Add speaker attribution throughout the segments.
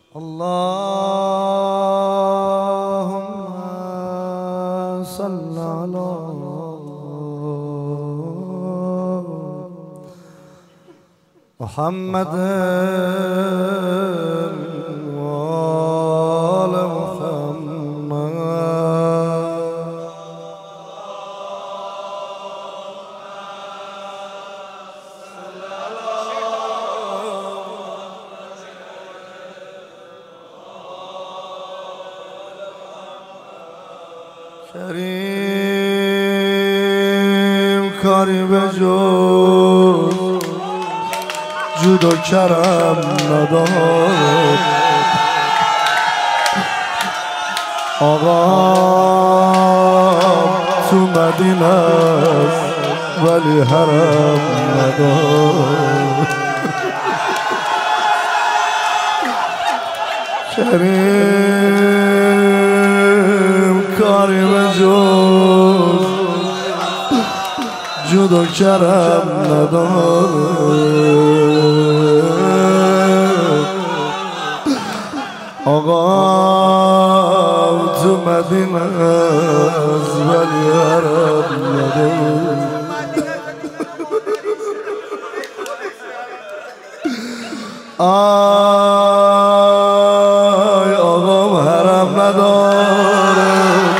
Speaker 1: اللهم صل على محمد وآل محمد. کریم کاری به جز جود و کرم ندارد. آقا تو مدینه است ولی حرم ندارد. کریم کاری به جز جود و کرم ندارد. آقا تو مدینه است ولی حرم ندارد. آی آقا حرم ندارد.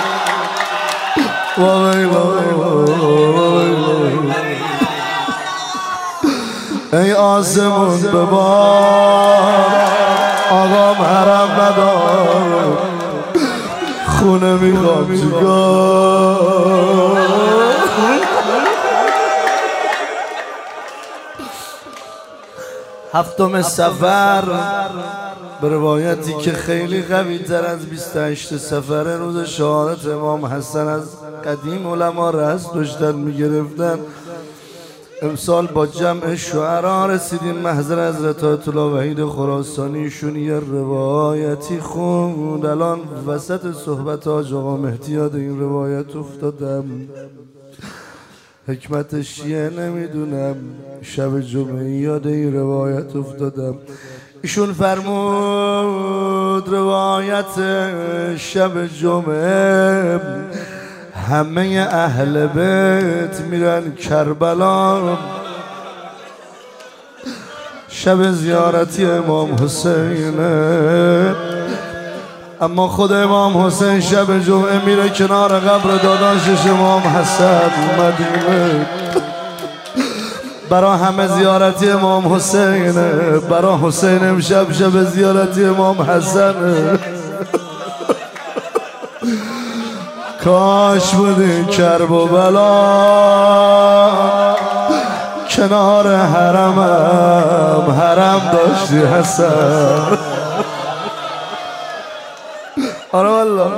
Speaker 1: ای آسمون ببار آقام حرم ندارد. خونه میخوام چیکار؟ هفتم صفر به روایتی که خیلی قوی تر از 28 صفر روز شهادت امام حسن از قدیم علما رأس داشتن میگرفتن. امسال با جمع شعرا رسیدیم محضر حضرت آیت الله وحید خراسانی. ایشون یه روایتی خوند. الان وسط صحبت حاج آقا مهدی یاد این روایت افتادم. حکمتش چیه نمیدونم. شب جمعه یاد این روایت افتادم. ایشون فرمود روایت شب جمعه همه اهل بیت میرن کربلا شب زیارتی امام حسینه. اما خود امام حسین شب جمعه میره کنار قبر داداشش امام حسن مدینه. برا همه زیارتی امام حسینه. برا حسین امشب شب زیارتی امام حسنه. کاش بودی کرب و بلا کنار حرمم حرم داشتی حسن. آره والله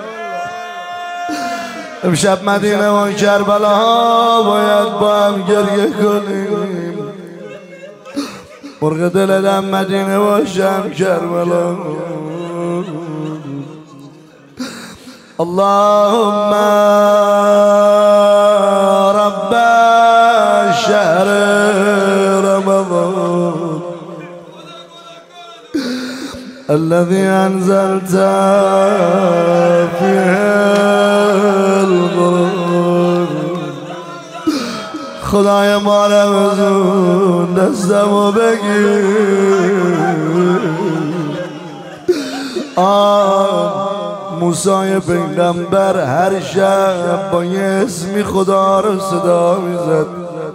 Speaker 1: امشب مدینه و کربلا باید با هم گریه کنیم. مرغ دلم مدینه باشم کربلا. اللهم رب شهر رمضان الذي أنزلت فيه القرآن. خدای ما رمضان دستمو بگیر. موسی پیغمبر هر شب با یه اسمی خدا رو صدا میزد.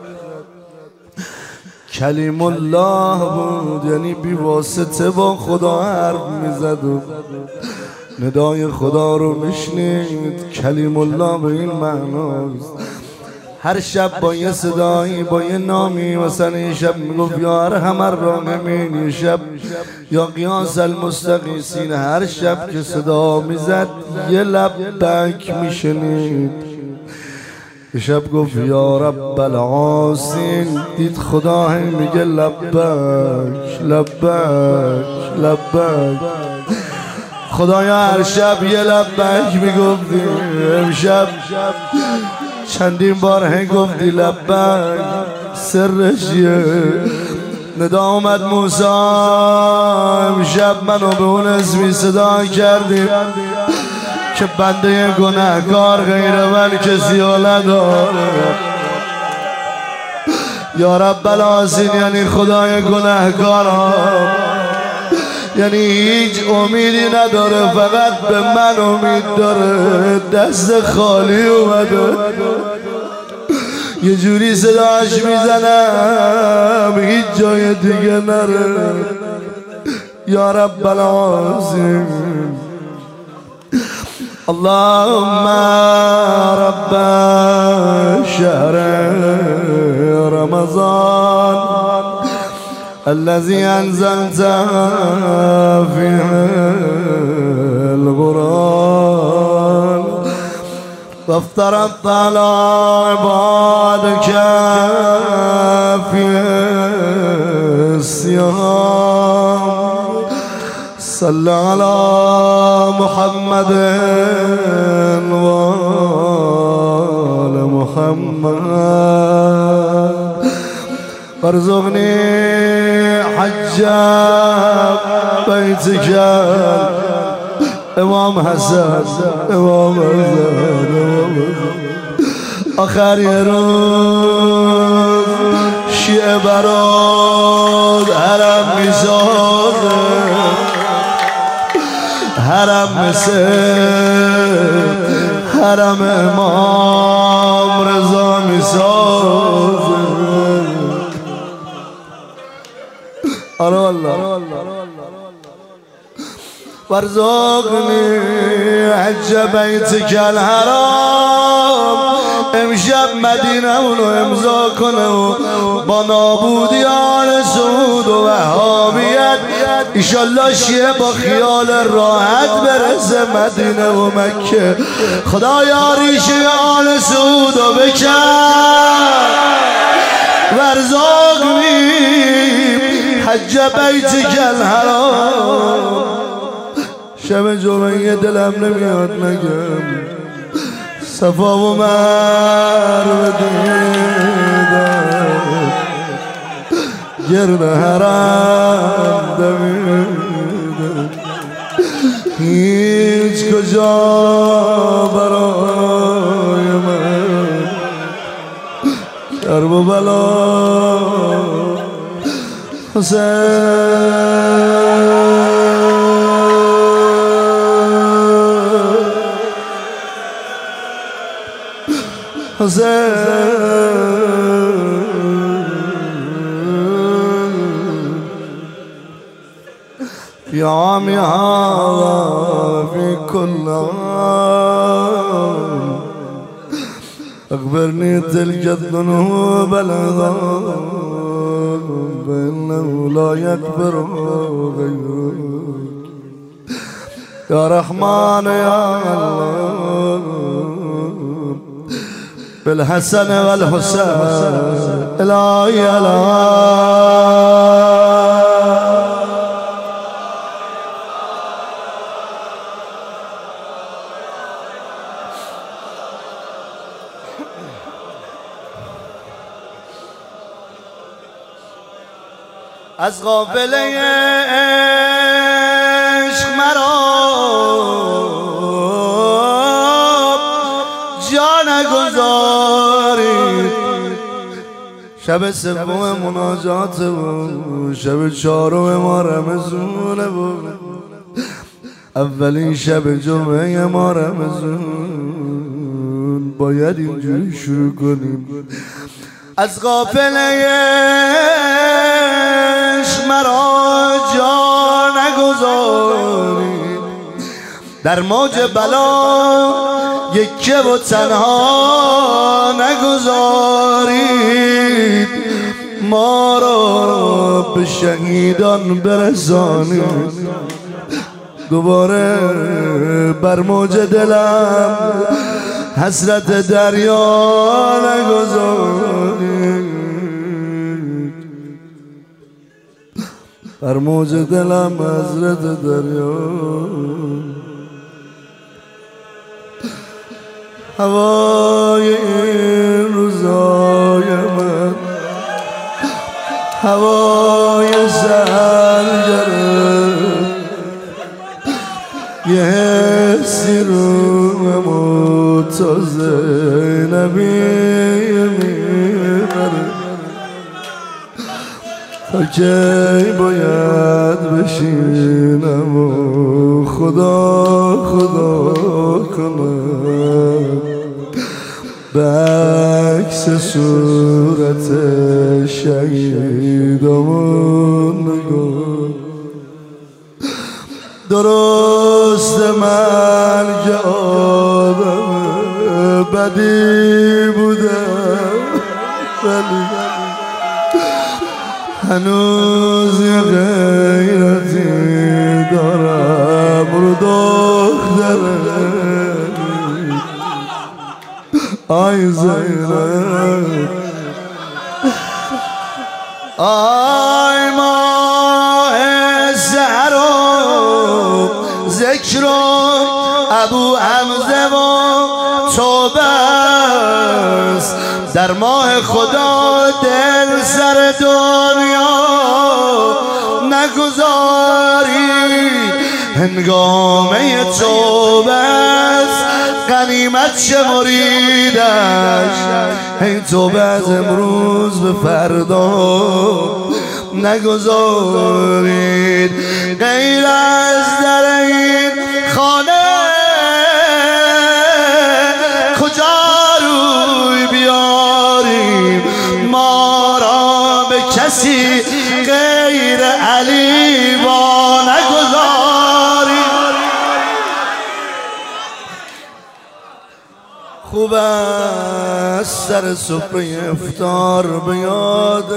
Speaker 1: کلیم الله بود یعنی بی واسطه با خدا حرف میزد و ندای خدا رو میشنید. کلیم الله به این معناست. هر شب با یه صدایی با یه نامی مثلا یه شب میگفت یا ارحم الراحمین، یه شب یا قیاس المستغیثین. هر شب که صدا میزد یه لبک میشنید. یه شب گفت یا رب العاصین. دید خدا هم میگه لبک لبک لبک. خدایا هر شب یه لبک میگفتی. امشب چندین بار هم گفتی لبک. سرش چیه؟ ندا اومد موسی امشب منو به اون اسمی صدا کردیم که بنده گناهکار غیر من کسی ها نداره. یا رب العالمین، یعنی خدای گناهکارا، یعنی هیچ امیدی نداره، فقط به من امید داره. دست خالی اومده، یه جوری صداش میزنم هیچ جای دیگه نره. یا رب العالمین، اللهم رب شهر رمضان الذي أنزلت فيه القرآن وافترضت على عبادك فيه الصيام صل على محمد وآل محمد وارزقني حج بيتك امام حسن امام حسن آخر یه روز شیعه برات حرم میسازه، حرم مثل حرم امام رضا میسازه. آره والله. وارزقنی حج بیتک الحرام، امشب مدینه اونو امضا کنه و با نابودی آل سعود و وهابیت ایشالله شیعه با خیال راحت برسه مدینه و مکه. خدایا ریشه آل سعود و بکن وارزقنی حج بیتک الحرام. شب جمعه دلم نمیاد نگم صفا و مروه دیدم، گرد حرم دویدم، هیچ کجا برای من کرب و بلا في عام هذا في كل عام أخبرني تلك الذنوب العظام فإنه لا يكبر غيرك يا رحمن يا الله بالحسن والحسين إلهي از قافله عشق مرا جا نگذارید. شب سوم مناجات و شب چهارم ما رمضونه و اولین شب جمعه ما رمضون. باید اینجوری شروع کنیم. از قافله عشق مرا جا نگذارید، در موج بلا یکه و تنها نگذارید. ما را به شهیدان برسانید، دوباره بر موج دلم حسرت دریا نگذارید، بر موج دلم حسرت دریا. هوای این روزای من، هوای یه حسی رو تازه نمیبره تا کی باید بشینم و خدا کنم به عکس صورت شهیدمون نگاه. درست مرگ آدم بدی بودم ولی هنوز یه غیرتی دارم رو دخترم. آی زینب آی ماه زهرا ذکر ابو حمزه و توبه است. در ماه خدا دل سر دنیا نگذاری هنگامه توبه است. غنیمت شمریدش این توبه از امروز به فردا نگذارید. غیر از در این خانه کجا روی بیاریم ما را به کسی غیر علی با نگذاریم. خوب است سر سفره افطار به یاد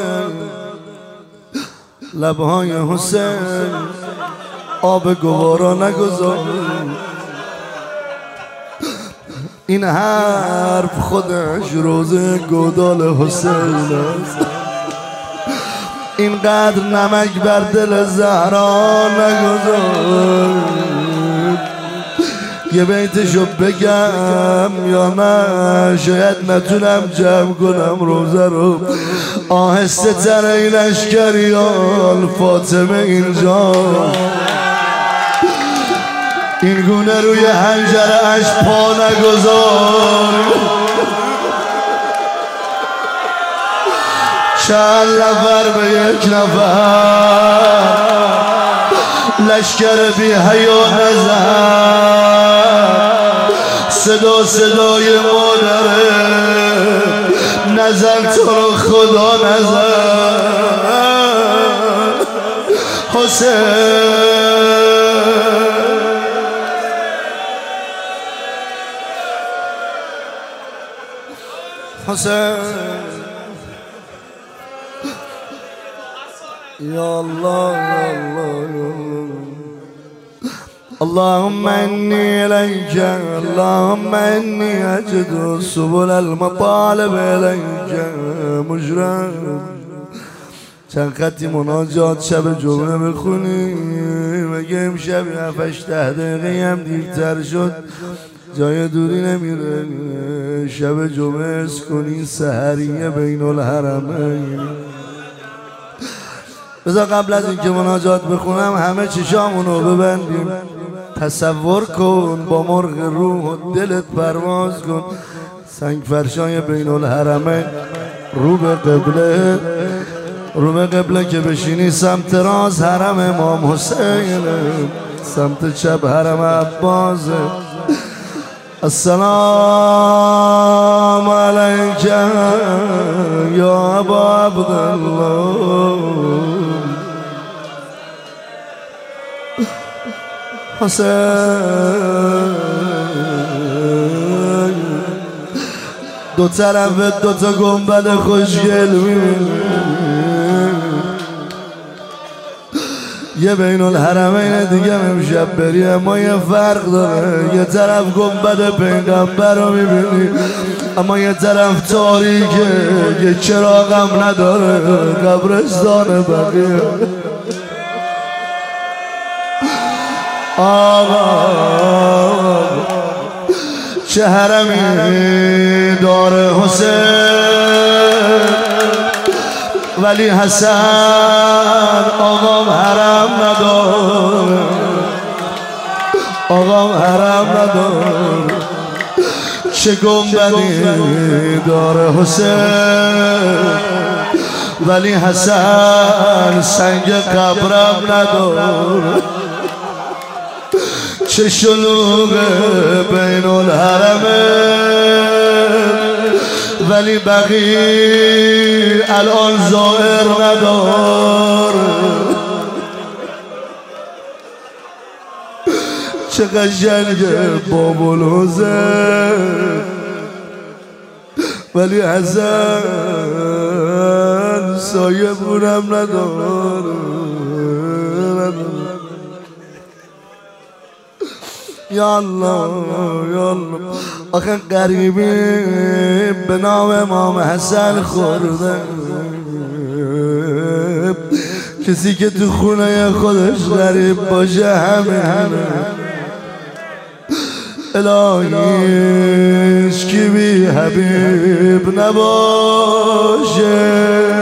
Speaker 1: لبهای حسین آب گوارا نگذار. این حرف خودش روزه گودال حسین است. اینقدر نمک بر دل زهرا نگذار. یه بیتشو بگم یا نه شاید نتونم جمع کنم روزه رو. آهسته تر ای لشکریان فاطمه اینجا این گونه روی حنجره اش پا نگذار. چند نفر به یک نفر لشکر بی حیا نزن. صدای مادره نزن تو رو خدا نزن. حسین یا الله یا الله اللهم إني إليك اللهم إني أجد سبل المطالب إليك مجرم. چند خطی مناجات شب جمعه بخونی مگه امشب 7-8 دقیقه هم دیرتر شد جای دوری نمیره. شب جمعه اسکنی سحریه بین الحرمین. بذار قبل از اینکه مناجات بخونم همه چشامونو ببندیم. تصور کن با مرغ روح و دلت پرواز کن. سنگ فرشای بین الحرمین رو به قبله که بشینی سمت راست حرم امام حسین، سمت چپ حرم عباس. السلام علیک یا ابا عبدالله حسین. دو طرف دو تا گنبد خوشگل می‌بینی، یه بین الحرمین دیگه امشب بری اما یه فرق داره. یه طرف گنبد پیغمبر رو می‌بینی اما یه طرف تاریکه، یه چراغ هم نداره، قبرستان بقیه. آقا چه حرمی داره حسین، ولی حسن آقام حرم نداره. آقام حرم ندار چه گنبدی داره حسین ولی حسن سنگ قبرم ندار چه شلوغه بین الحرمه ولی بقی الان زائر ندار چه قشنگه بابل حسین ولی حسن سایه بونم ندار یا الله یا الله آخه قریبی به نام امام حسن خورده کسی که تو خونه خودش غریب باشه همینه الهیش کی بی حبیب نباشه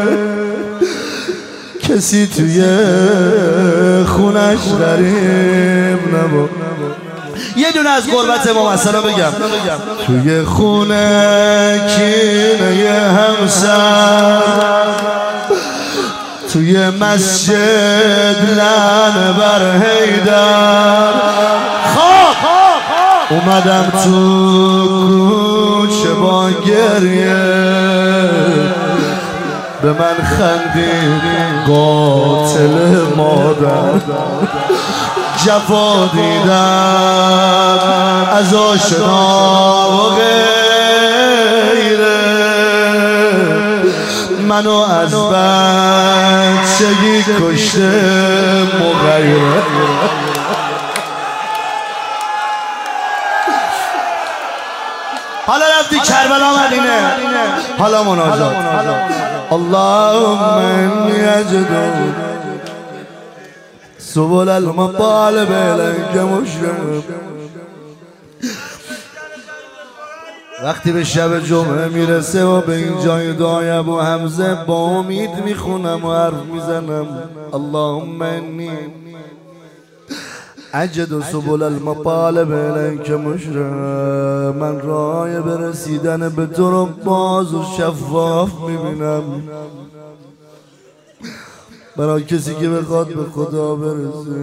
Speaker 1: کسی توی خونش غریب نباشه یه دونه از قربت امام حسن رو بگم توی خونه کینه همسر توی مسجد لعنه بر حیدر اومدم تو کوچه با گریه به من خندید قاتل مادر جفا دیدم از آشنا و غیره منو از بچگی کشته مغیره حالا رفتی کربلا مدینه حالا مناجات اللهم انی اجد سبل المطالب الیک مشرف وقتی به شب جمعه میرسه و به این جای دعای ابو حمزه با امید میخونم و حرف میزنم اللهم انی اجد سبل المطالب الیک مشرف من راه برسیدن به تو رو باز و شفاف میبینم برای کسی که بخواد به خدا برسه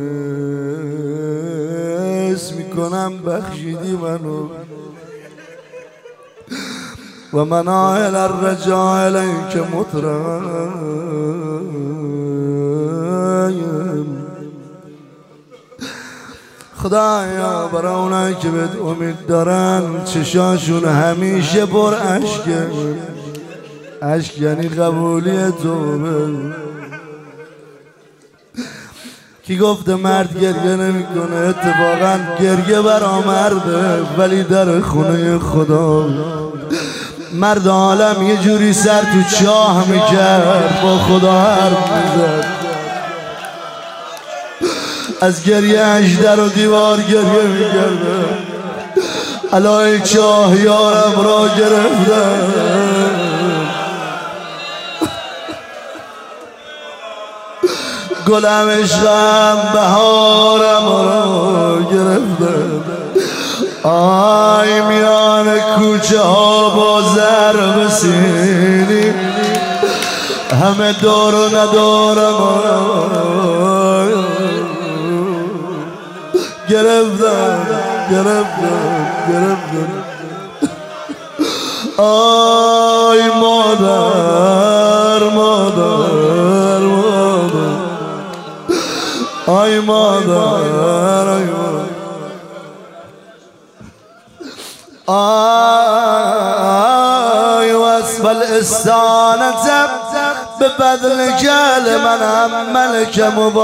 Speaker 1: اسم میکنم بخشیدی منو و منائل الرجاء الیک مطرم خدایا برای اونایی که بهت امید دارن چشاشون همیشه پر عشقه عشق یعنی قبولی توبه کی گفته مرد گریه نمیکنه اتفاقا گریه برا مرده ولی در خونه خدا مرد عالم یه جوری سر تو چاه میکرد با خدا حرف میزد از گریه اش در و دیوار گریه میکرده علای چاه یارم را گرفتم گلم عشقم بهارم را گرفتم آی میان کوچه ها با ضرب سینی همه دار و ندارم گرفتم آی مادر آی مادر آی وصف الاستانت به بدل جل منم ملک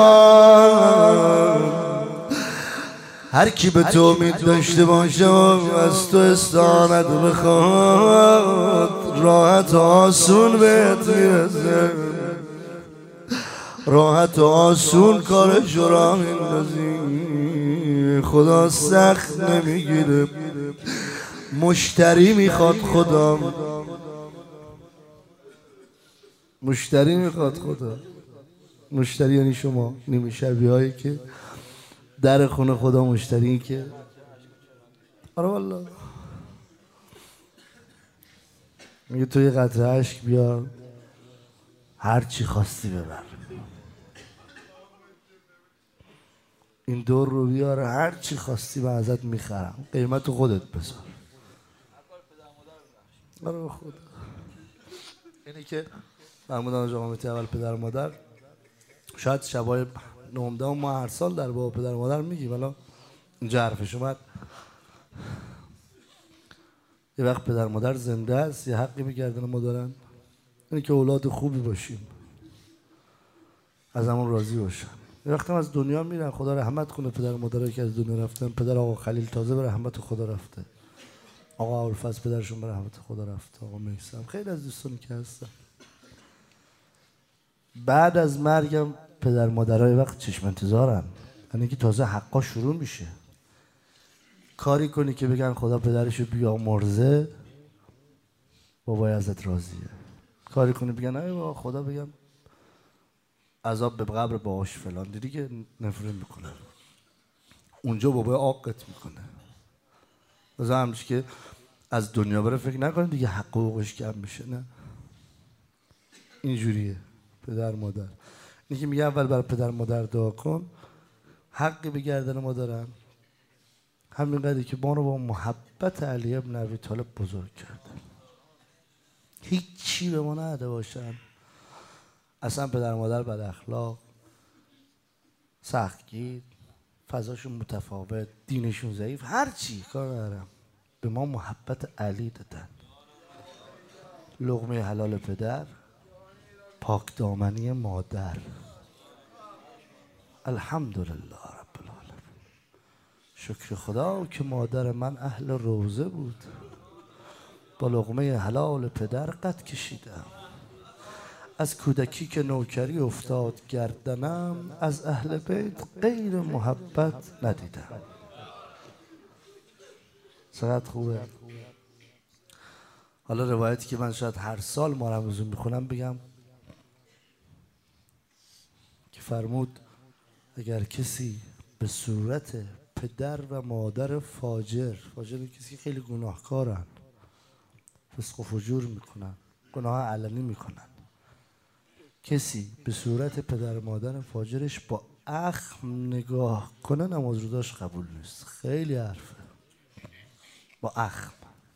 Speaker 1: مبارک هر کی به تو امید داشته باشه و از تو استانت بخواد راحت و آسون بهت میرسه راحت و آسون کارش را میندازی خدا سخت نمیگیره مشتری میخواد خدا مشتری میخواد خدا مشتری یعنی شما نیمه شبی هایی که در خونه خدا مشتری که آره والله میگه تو یه قطره اشک بیار هر چی خواستی ببر، این دور رو بیار هر چی خواستی من ازت میخرم، قیمت خودت بذار. آره خدا اینی که فرمودن آقا مهدی اول پدر مادر، شاید شبای 19 ما هر سال در باب پدر مادر میگیم، ولی اینجا حرفش اومد. یه وقت پدر مادر زنده است یه حقی به گردن ما دارن، اینه که اولاد خوبی باشیم، از همون راضی باشن. یه وقت هم از دنیا میرن، خدا رحمت کنه پدر مادرایی که از دنیا رفتن. پدر آقا خلیل تازه به رحمت خدا رفته، آقا ابوالفضل پدرشون به رحمت خدا رفته، آقا میثم، خیلی از دوستانی که هستن. بعد از مرگم پدر مادرای وقت چشم انتظارن، یعنی که تازه حقا شروع میشه. کاری کنی که بگن خدا پدرشو بیامرزه بابای ازت راضیه، کاری کنی بگن ای بابا خدا بگم عذاب به قبر باهاش فلان، دیدی که نفرین میکنه، اونجا بابای عاقت میکنه. مثلا همچی که از دنیا بره فکر نکنه دیگه حق حقوقش کم میشه، نه اینجوریه. پدر مادر اینی که میگه اول برای پدر مادر دعا کن، حقی به گردن ما دارن، همینقدری که ما رو با محبت علی ابن ابی طالب بزرگ کردن، هیچی به ما نده باشن. اصلا پدر مادر بد اخلاق، سختگیر، فضاشون متفاوت، دینشون ضعیف، هر چی کار ندارم، به ما محبت علی دادن. لقمه حلال پدر، پاک دامنی مادر. الحمدلله رب العالمین. شکر خدا که مادر من اهل روزه بود، با لقمه حلال پدر قد کشیدم. از کودکی که نوکری افتاد گردنم، از اهل بیت غیر محبت ندیدم. چقدر خوبه. حالا روایتی که من شاید هر سال ما رمضان میخونم بگم که فرمود اگر کسی به صورت پدر و مادر فاجر کسی خیلی گناهکارن، فسق و فجور میکنن، گناه علنی میکنن، کسی به صورت پدر مادر فاجرش با اخم نگاه کنه نماز روداش قبول نیست. خیلی حرفه. با اخم.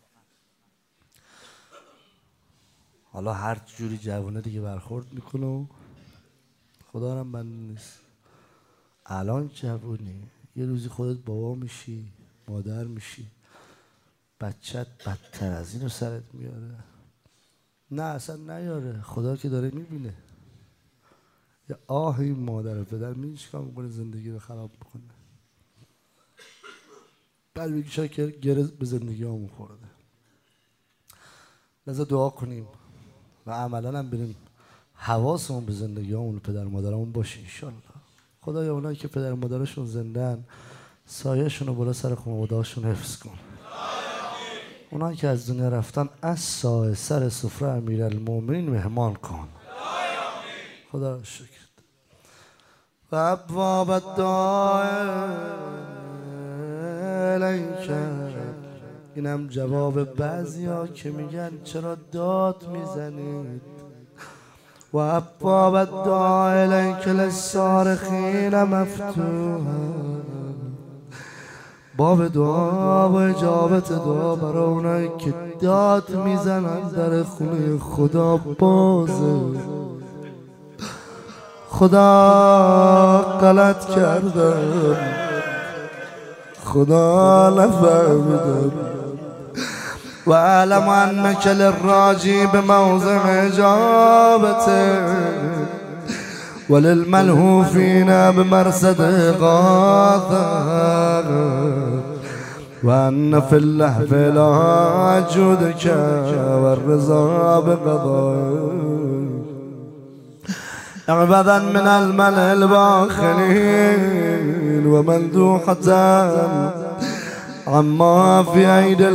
Speaker 1: حالا هر جوری جوانه دیگه برخورد میکنه و خدا هم بنده نیست. الان جوونی، یه روزی خودت بابا میشی، مادر میشی، بچت بدتر از اینو سرت میاره. نه اصلا نیاره، خدا که داره میبینه. یا آه این مادر و پدر میدونی چیکار میکنه؟ زندگی رو خراب میکنه. بعد بگی شاید که گره به زندگی همون خورده. لذا دعا کنیم و عملا هم بریم حواسمون به زندگی همون پدر مادرمون باشه انشالله. خدایا اونایی که پدر مادرشون زندن سایه‌شون رو بالا سر خانواده‌هاشون حفظ کن. اونایی که از دنیا رفتن از سایه سر سفره امیرالمومنین مهمان کن. خدا شکر. و ابواب الدعاء الیک، اینم جواب بعضیا که میگن چرا داد میزنید. و ابواب الدعاء الیک للصارخین مفتوح، باب دعا و اجابت دعا برای اونایی که داد میزنن در خونه خدا بازه. خدا غلط کردم، خدا نفهمیدم. و اعلم انک للراجی بموضع اجابته وللملهوفین بمرصد غاثه و ان فی اللهف لا جودک و الرضا بقضائک عبدا من الملأ الباخلين ومندوحة عما في أيدي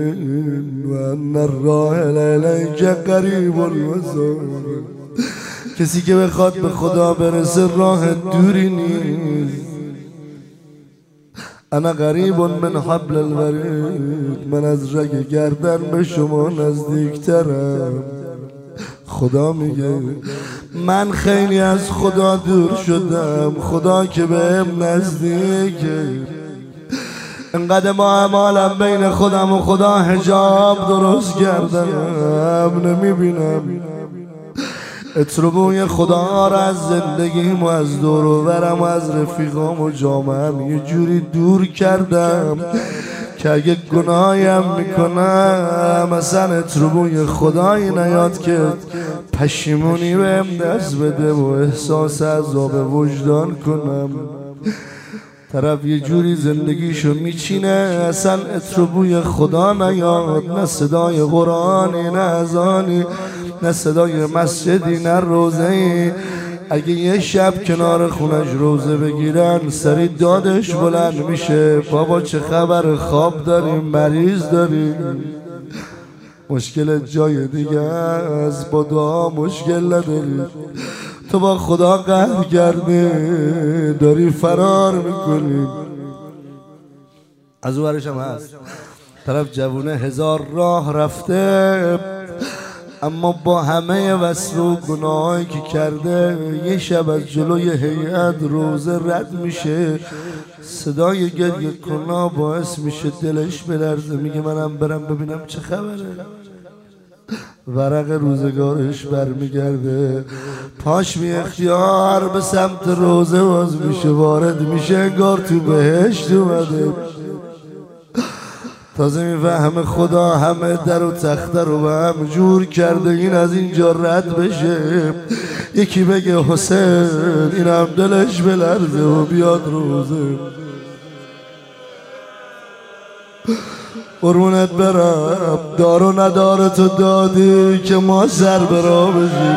Speaker 1: المستأثرين وأن الراحل إليك قريب وسهل کسی که بخواد به خدا برسه راه دوری نیست. انا غریب من حبل الورید، من از رگ گردن به شما نزدیکترم. خدا میگه من خیلی از خدا دور شدم، خدا که بهم نزدیکه. انقدر ما اعمالم بین خودم و خدا حجاب درست کردم، نمیبینم. اتربوی خدا را از زندگیم و از دور و برم و از رفیقام و جامعهم یه جوری دور کردم که اگه گناهیم میکنم مثلا اتربوی خدایی نیاد که پشیمونی بهم دست بده و احساس عذاب وجدان کنم. طرف یه جوری زندگیشو میچینه اصلا اتربوی خدا نیاد، نه صدای قرآنی، نه اذانی، نه صدای مسجدی، نه روزه‌ای. اگه یه شب کنار خونش روزه بگیرن سری دادش بلند میشه، بابا چه خبر، خواب داریم، مریض داریم، مشکل جای دیگه از با دعا مشکل نداری. تو با خدا قهر کرده داری فرار میکنی. از اون ورش هم هست طرف جوونه هزار راه رفته، اما با همه وصل و گناهایی که کرده یه شب از جلوی هیئت روزه رد میشه، صدای گریه کنا باعث میشه دلش بلرزه، میگه منم برم ببینم چه خبره. ورق روزگارش برمیگرده، پاش بی اختیار به سمت روزه باز میشه، وارد میشه، انگار تو بهشت اومده. تازه میفهمه خدا همه در و تخته رو به هم جور کرده، این از اینجا رد بشه، یکی بگه حسین، این هم دلش بلرزه و بیاد روزه. قربونت برم، دار و ندار تو دادی که ما سر برا بشیم،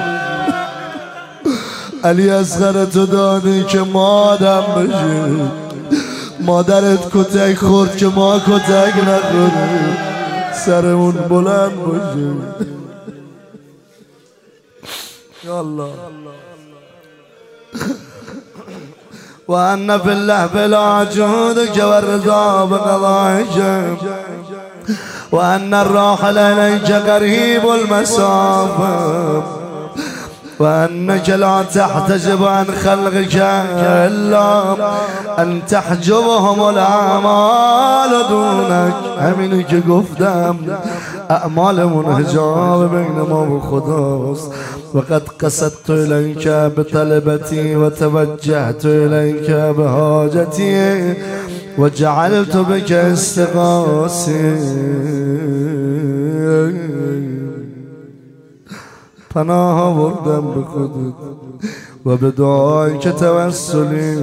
Speaker 1: علی اصغر تو دادی که ما آدم بشیم، مادرت کتک خورد که ما کتک نخوریم، سرمون بلند باشیم. یا الله. و ان فی الله بلا جودک و الرضا بقضائک و ان الراحل الیک قریب المسافه و انک لا تحتجب عن خلقك الا ان تحجبهم الاعمال دونك. همینی که گفتم، اعمالمون حجاب بین ما و خداست. وقد قصدت الیک بطلبتی و توجهت الیک بحاجتی و جعلت بک استغاثی. پناه آوردم به خودت و به دعایی که توسلی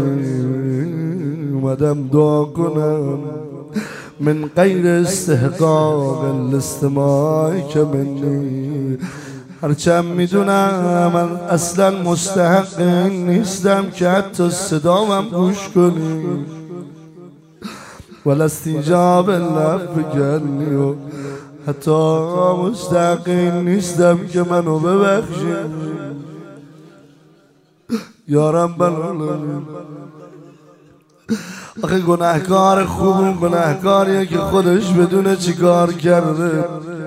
Speaker 1: اومدم دعا کنم من غیر استحقاق الاستماع که منی. هرچند میدونم من اصلا مستحق این نیستم که حتی صدامم گوش کنی، ولی استیجاب الله بگرنی و حتی مستحق این نیستم که منو ببخشی. یارم بلالمی. آخه گناهکار خوب گناهکاریه که خودش بدونه چی کار کرده.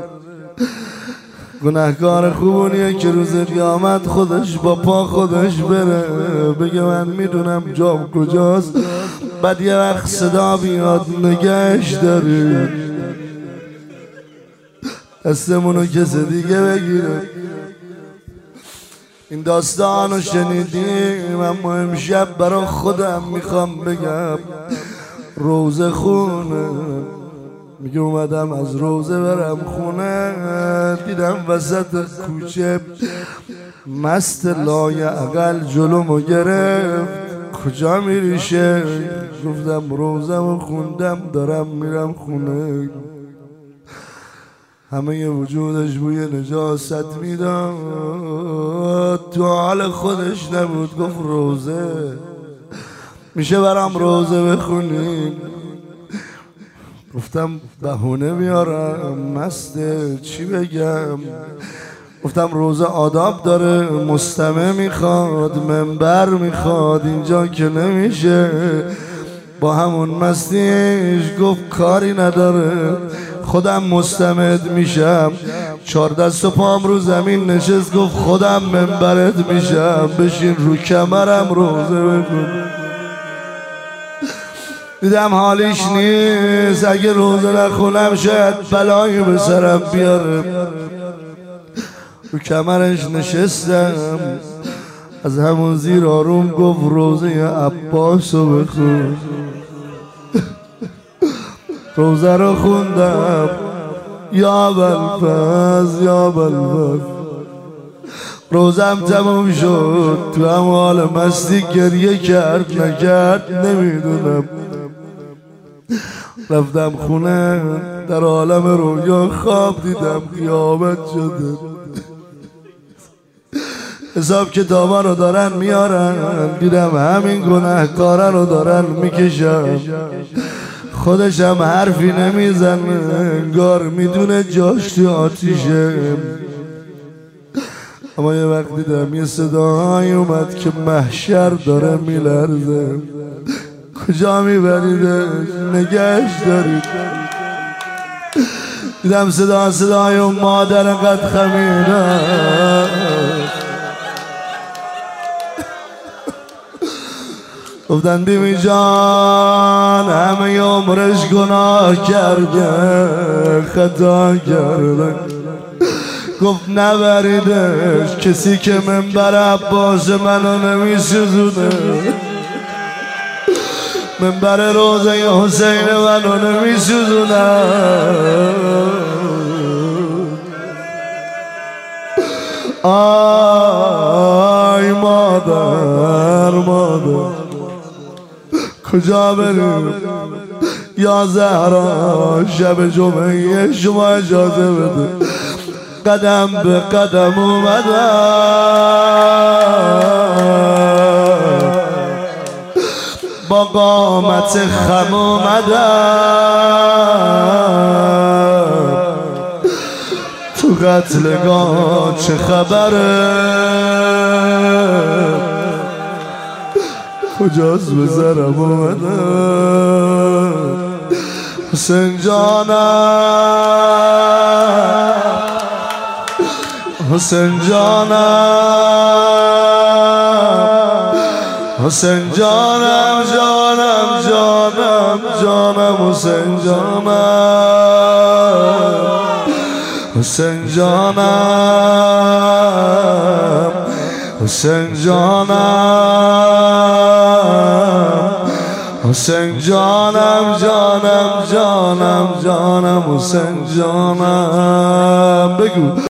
Speaker 1: گناهکار خوبونیه که روز قیامت خودش با پا خودش بره بگه من میدونم جام کجاست، بعد یه وقت صدا بیاد نگهش داری، دستمونو کسی دیگه بگیره. این داستانو شنیدیم، اما امشب برای خودم میخوام بگم روزه خونه. میگه اومدم از روزه برم خونه، دیدم وسط کوچه مست لای اقل جلومو گرفت. کجا میریشه؟ گفتم روزمو خوندم دارم میرم خونه. همه وجودش بوی نجاست میداد، تو حال خودش نبود. گفت روزه میشه برام روزه بخونیم؟ گفتم بهونه بیارم، مسته چی بگم؟ گفتم روزه آداب داره، مستمع میخواد، منبر میخواد، اینجا که نمیشه. با همون مستیش گفت کاری نداره، خودم مستمد میشم. 4 دست و پام رو زمین نشست، گفت خودم منبرت میشم، بشین رو کمرم روزه بکن. دیدم حالیش نیست، اگه روزه نخونم شاید بلایی به سرم بیاره. رو کمرش نشستم، از همون زیر آروم گفت روزه عباسو بخون. روزه رو خوندم، یا بلفز یا بلفز. روزم تموم شد، تو هم حال مستی گریه کرد نکرد نمیدونم. رفتم خونه، در عالم رویا خواب دیدم قیامت شده. حساب کتابا رو دارن میارن، دیدم همین گناهکارا رو دارن میکشن. خودشم حرفی نمیزنه، انگار میدونه جاش تو آتیشه. اما یه وقت دیدم یه صداهایی اومد که محشر داره میلرزه. کجا میبریدش؟ نگهش دارید. دیدم صدای اون مادر قد خمیره. گفتن بیبی جان همه عمرش گناه کرده، خطا کرده. گفت نبریدش، کسی که منبر عباس منو نمیسوزونه، منبر روزه حسین منو نمیسوزونه. آی مادر کجا بریم؟ یا زهرا شب جمعه شما اجازه بده. قدم به قدم اومدم، با قامت خم اومدم. تو قتلگاه چه خبره؟ کجاست به سرم اومدم. حسین جانم، حسین جانم، حسین جانم، جانم جانم جانم، حسین جانم، حسین جانم، حسین جانم، حسین جانم، جانم جانم جانم، حسین جانم. بگو